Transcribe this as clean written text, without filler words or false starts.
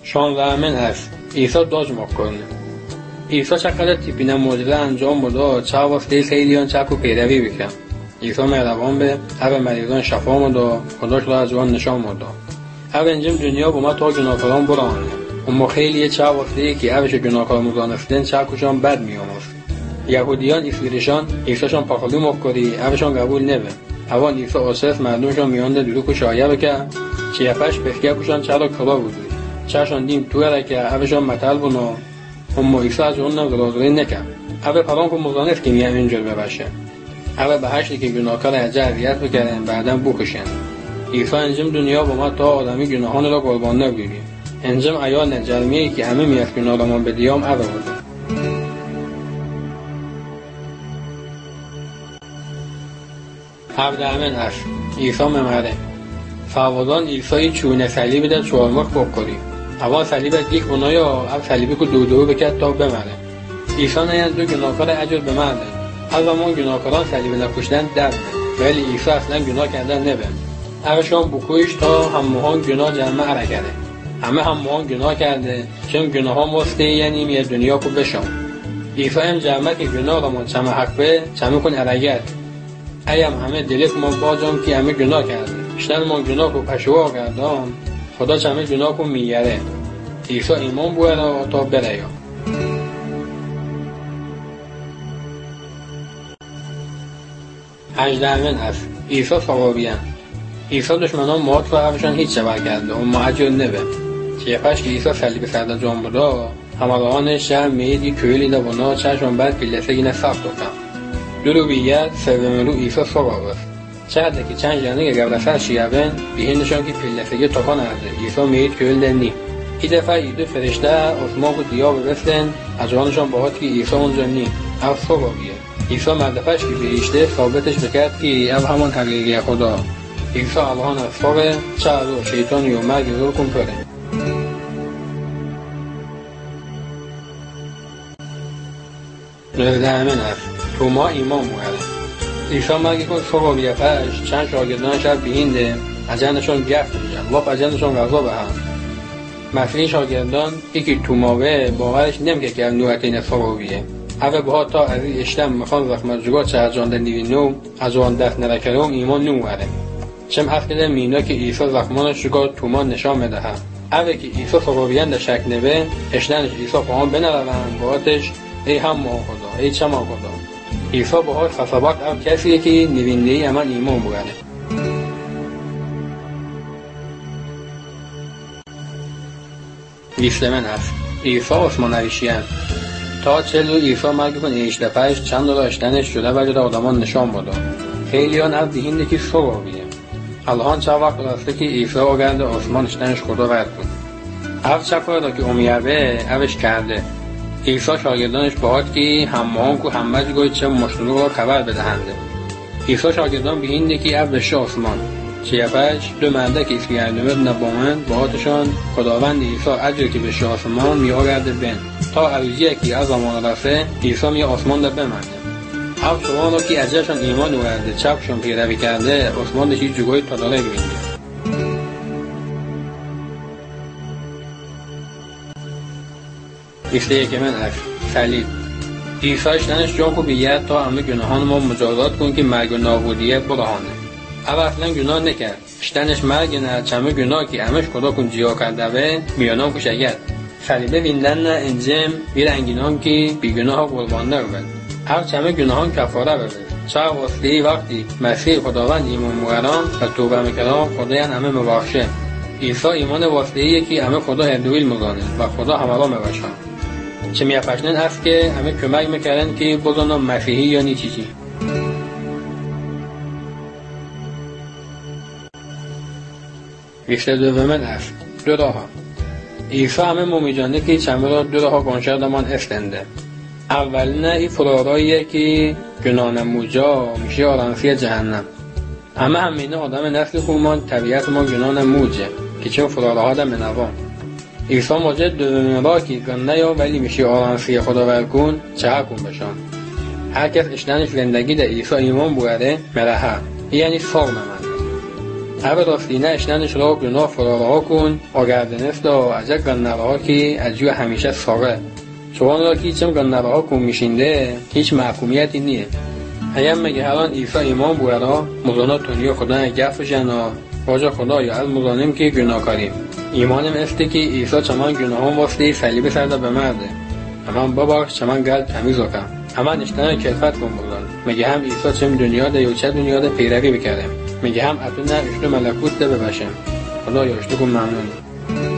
16 است. عیسی داج میکنه. عیسی چقدر تیپینه معجزه انجام بده، چه واسطه خیلیان چکو پیروی بکن. عیسی مهربان به هر مریضان شفا مده، خداش را از جوان نشان مده. هر انجام دنیا با ما تا گناهکاران برانه. اما خیلی چه واسطه که هرش گناهکار مدانستن چکوشان بد میاموز. یهودیان اسیرشان عیسیشان پاکلو مکری، هرشان قبول نبه. اوان عیسی آسف مردمشان میانده دروغ و شایعه بکن، چه پش بخیابشان چرا کلا بود. چهشان دیم تو را که هرشان مطل بنا. اما عیسی از اونم غلازوری نکرد. هر پران کو مزانف که میان اینجور بباشه. هر به هشتی که گناهکار اذیت بکنن بعداً بکشن. عیسی انجام دنیا با ما تا آدمی گناهان را قربان نگیریم. انجام ایال نجرمیه که همه میاد گناه را من بدیام عوض بود. 17 است. عیسی ممره. فوادان عیسی چونه صلیب در چهارمخ بکری. اول صلیب یک بنایا، اول صلیبی که دو بکرد تا بمره. عیسی نه دو گناهکار اجر بمرده. از زمان گناهکاران صلیب نکشتن درده. ولی عیسی اصلا گناه کردن نبه. اوشان بکویش تا همهان گناه جمع کرده. همه همهان گناه کرده. چون گناه ها مسته یعنی میاد دنیا کو بشام. عیسی هم جمع که گناه را من چمه حق به چمه کن ارگرد. ایم همه دلت ما باجام که همه گناه کرده. اشتن ما گناه کو پشوا کردم. خدا چمه گناه کو میگره. عیسی ایمان بوده تا بره. 18 است. عیسی صوابیان. عیسی دشمنان موت و هرشان هیچ چه کرده اما اجر نبه. چه پش که عیسی صلیب سرد جان بوده، همراهان شهر میدی کویلی دبنا چشم بعد پیلسگی سخت کردن. دو بیاد سوم رو عیسی صواب است. چند که چند جنگی گردسر شیابن بهندشان که پیلسگی تکان کرده. عیسی میید کویل دنی. این دفعه ایده فرشته اسما و دیا برسن از جانشان باهات که عیسی اونجا نی. از صوابیه. عیسی مردفش که بهشته ثابتش بکرد که او همان حقیقی خدا. عیسی الان از فوق چهار و شیطانی و مرگ رو کن پره. 19 است. توما ایمان موهره. عیسی مرگی کن فوق بیافش چند شاگردانش از بهینده اجندشان گفت میشن و اجندشان غذا به هم. مسیح شاگردان یکی توماوه باورش نمیگه که نوعتین فوقیه. اوه بها تا از اشتم مخان زخمت جگاه چه جانده نیوینو از آن دست نرکرم ایمان نمواره. چم حقیده مینا که عیسی زخمانش جگاه تومان نشان میده. اوه که عیسی فقابیان در شک نبه اشتنش عیسی پاهم بنرون باعتش ای هم ما خدا ای چه ما خدا. عیسی باهاش خصبات او کسیه که نیوینده ای امان ایمان بگره. ویستمن است. عیسی عثمان عیشیان. تا 40 عیسی مرگ کن ایشته پش چند را اشتنش شده ولی را آدمان نشان بده. خیلی ها از دهینده که صبابیه. الان چه وقت راسته که عیسی آگرده آسمان اشتنش خدا ورد کن. هر چکار را که امیربه اوش کرده. عیسی شاگردانش باید که همه که همه جگوی چه مشتلو را خبر بدهنده. عیسی شاگردان بهینده که او بشه آسمان. چه پش دو مرده که اسکی ارنوید نبامند باهاتشان خداوند عیسی اجر که بشه آسمان میآگرده بین. تا عروضیه که از زمان رفته عیسی می آسمان در بمانده. او شما را که اجرشان ایمان ورده چپشان پیروی کرده آسمان دشی جگوی تداره بینده. ایسته که من است. صلیب. عیسی اشتنش جان کو بیاد تا همه گناهان ما مجازات کن که مرگ و نابودیه برهانه. او اصلا گناه نکرد. اشتنش مرگ نه چمه گناه که همش خدا کن جیا کرده و میانام کش اگر. صلیبه ویندن نه انجام بیر انگینان که بیگناه قربان نرود. هر چمه گناهان کفاره بده. چه واسطه وقتی مسیح خداوند ایمان موران و توبه میکنن خدای همه مبخشه. عیسی ایمان واسطه‌ایه که همه خدا هردویل میگانه و خدا همه را میبخشه. چه میپشنن هست که همه کمک میکردن که بزنن مسیحی یا نی چیزی. ویسته دومن است. دو راه. عیسی همه مومیجانه که چمه را دو راه گنشردمان استنده. اولینه ای فراراییه که گناه نموجا میشه آرانسی جهنم. همینه آدم نسل خومان طبیعت ما گناه نموجه که چون فرارها در منوان. عیسی ماجد دومین راه که گناه یا ولی میشه آرانسی خدا ورکون چه کن بشان. هر کس اشتنش زندگی در عیسی ایمان بوده مرحه یعنی سار نمانده. هر راستینه اشننش را گناه فرارها کن آگردنست و عجب گننوها که از جو همیشه ساره چوان را که چم گننوها کن میشینده هیچ محکومیتی نیه هیم مگه الان عیسی ایمان بویرا مزانا دنیا خدا گفشن و واجه خدا یا از مزانیم که گناه کاریم ایمانم استه که عیسی چمان گناهان واسطه صلیب سرده بمرده همان باباش چمان گل تمیز کن همان اشتنه کلفت کن بودن مگه هم عیسی چم دنیا ده یا چه دنیا ده پیروی بکردیم میگه هم اتونه اشتو ملکوت ده ببشم خدا یا اشتو کن ممنون